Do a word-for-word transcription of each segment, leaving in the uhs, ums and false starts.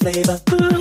flavor?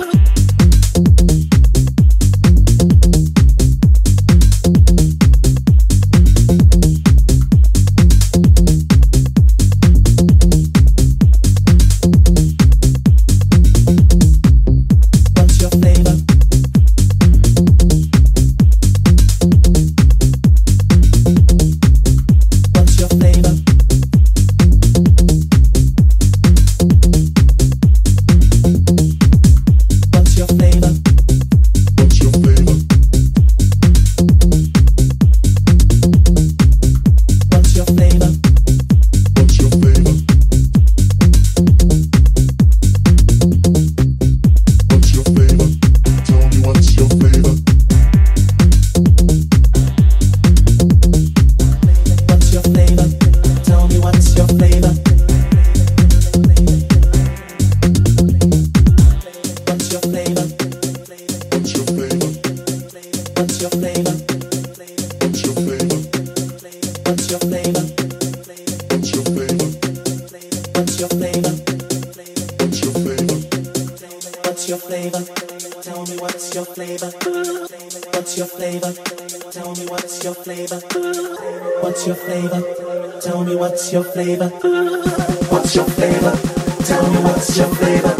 What's your flavor? Tell me what's your flavor? What's your flavor? Tell me what's your flavor?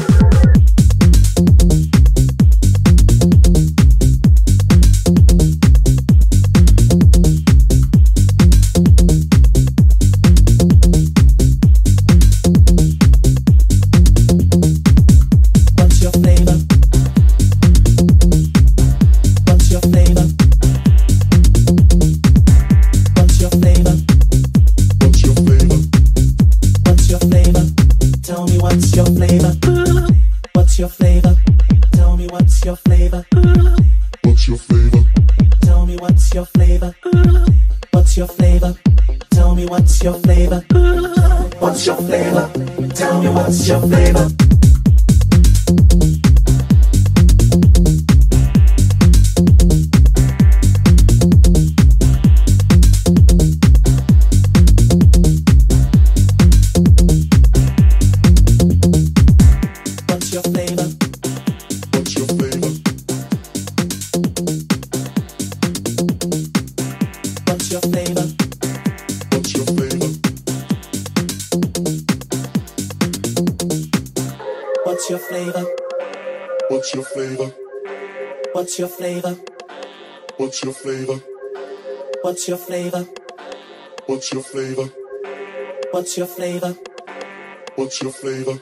What's your flavor? Tell me what's your flavor? What's your flavor? Tell me what's your flavor? What's your flavor? Tell me what's your flavor? What's your flavor? Tell me what's your flavor? What's your flavor? What's your flavor? What's your flavor? What's your flavor? What's your flavor? What's your flavor? What's your flavor? What's your flavor?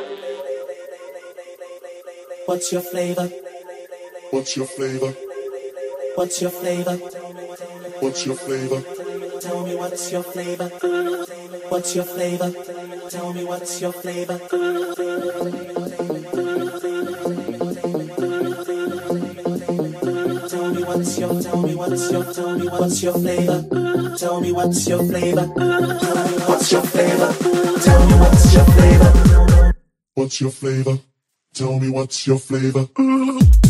What's your flavor? What's your flavor? What's your flavor? What's your flavor? Tell me what's your flavor? What's your flavor? Tell me what's your flavor? Tell me what's your, tell me what's your, tell me what's your flavor? Tell me what's your flavor? What's your flavor? Tell me what's your flavor? What's your flavor? Tell me what's your flavor?